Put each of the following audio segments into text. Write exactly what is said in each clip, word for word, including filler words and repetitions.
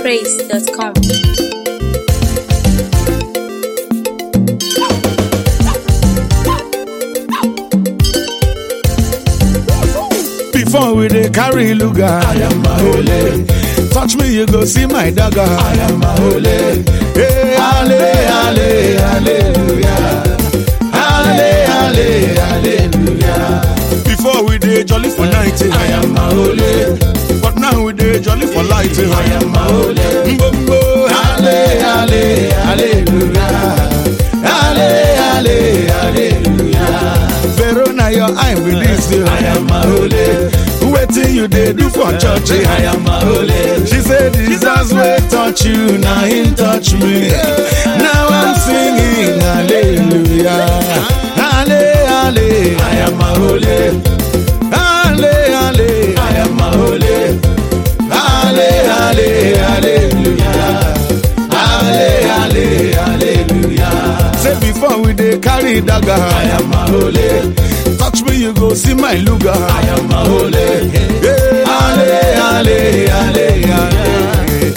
praise dot com. Before we dey carry luga, I am my holy. Touch me, you go see my dagger. I am my holy. Hey, halle, halle, hallelujah. Halle, halle, hallelujah. Before we dey jolly for night, I am my holy. But now we dey jolly for light, I am my holy. Mbombo, halle, halle, hallelujah. Halle, halle, hallelujah. Verona, your eye release you. I am my holy. Waiting you they do for church, I am my holy. She said, Jesus will touch you, now he touch me. Now I'm singing, hallelujah. Halle, halle, I am my holy. Halle, halle, I am my holy. Halle, halle, hallelujah. Halle, halle, hallelujah. Say before we dey carry dagger, I am my holy. Touch me, you go see my luga. I am my holy. Hey, halle, halle, halle, halle,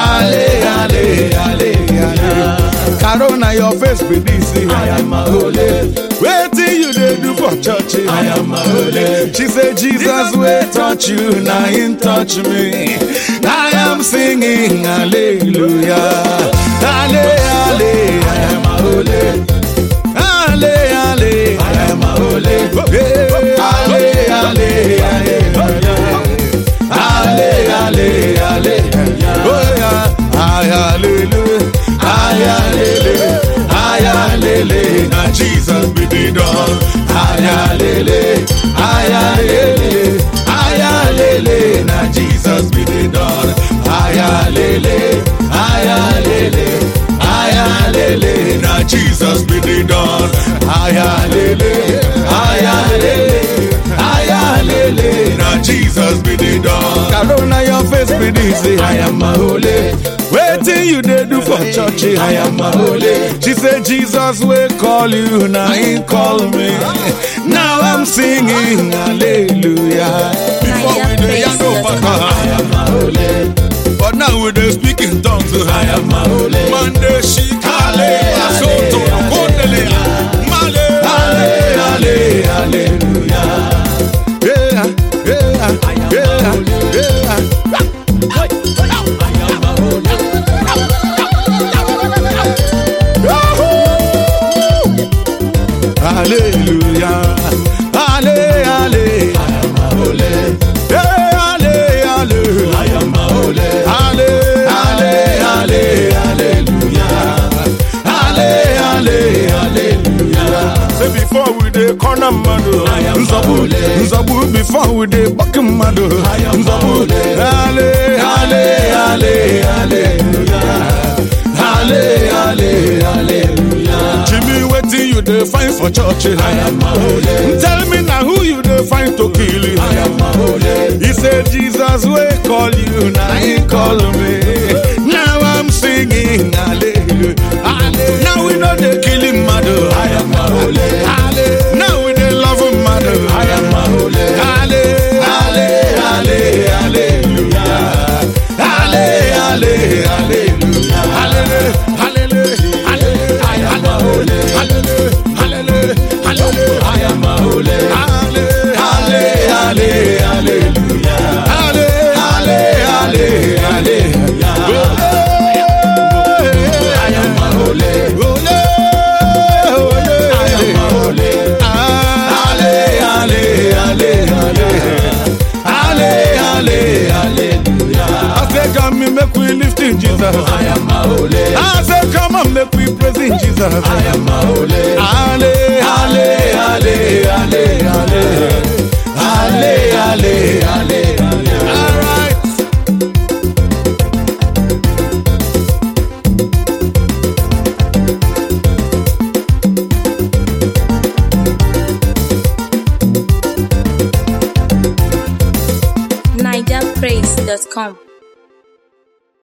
halle, halle, halle. Corona, your face be this. I am my holy. Waiting you they do for church. I am my holy. She said Jesus will touch you, now he touch me. I am singing hallelujah. Halle, halle, I am my holy. Halle, halle, I am a holy. Hey, halle, halle, hallelujah. Halle, halle, hallelujah. Oh yeah, ay, hallelujah, ay, hallelujah, ay, hallelujah. Now Jesus be the dawn. Ay, hallelujah, ay, hallelujah, ay, hallelujah. Now Jesus be the dawn. Ay, hallelujah, ay, hallelujah. Ay, hallelujah, now Jesus be the dawn. Ay, hallelujah, ay, hallelujah, ay, hallelujah, now Jesus be the dawn. Corona, your face be this, I am my holy. Waiting you they do for church, I am my holy. She said Jesus will call you, now he call me. Now I'm singing hallelujah. Before we do Yando Paka, I am my holy. But now we dey speak in tongues, I am my holy. Mande shikale, asoto, kondele, male, halle, halle, hallelujah. Yeah, yeah, yeah, yeah. Hallelujah, halle, halle, I am my holy. Yeah, halle, halle, I am my holy. Halle, halle, halle, hallelujah. Halle, halle, hallelujah. Say before we dey corner mado, I am Nzabu, Nzabu. Before we dey back mado, I am Nzabu. Halle, halle, halle, hallelujah. Halle, halle, hallelujah. Jimmy, waiting you dey find for church, I am my holy. Tell me now who you dey find to kill you, I am my holy. He said Jesus will call you, now he call me. Now I'm singing hallelujah, hallelujah. Now we know they kill him, mother, I am my holy. Hallelujah. Now we they love him, mother, I am my holy. Hallelujah, hallelujah, hallelujah. Hallelujah, hallelujah, hallelujah. Hallelujah, hallelujah, I am my holy. Hallelujah, hallelujah, hallelujah, I am my holy. Hallelujah, hallelujah, hallelujah. Hallelujah, hallelujah, hallelujah. I am my holy. Holy, holy, I am my holy. Hallelujah, hallelujah, hallelujah, hallelujah. I say come me make we lift in Jesus. I am my holy. I say come on make we praise in Jesus. I am my holy. Hallelujah, hallelujah, hallelujah. Hallelujah, hallelujah. All right. Niger praise dot com.